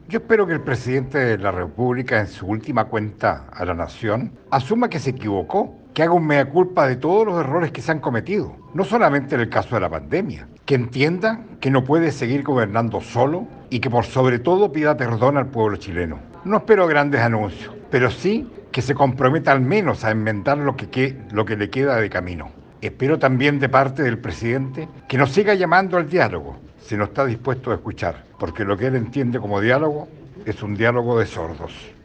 Yo espero que el presidente de la República, en su última cuenta a la nación, asuma que se equivocó, que haga un mea culpa de todos los errores que se han cometido, no solamente en el caso de la pandemia, que entienda que no puede seguir gobernando solo y que por sobre todo pida perdón al pueblo chileno. No espero grandes anuncios, pero sí que se comprometa al menos a enmendar lo que le queda de camino. Espero también de parte del presidente que nos siga llamando al diálogo, si no está dispuesto a escuchar, porque lo que él entiende como diálogo es un diálogo de sordos.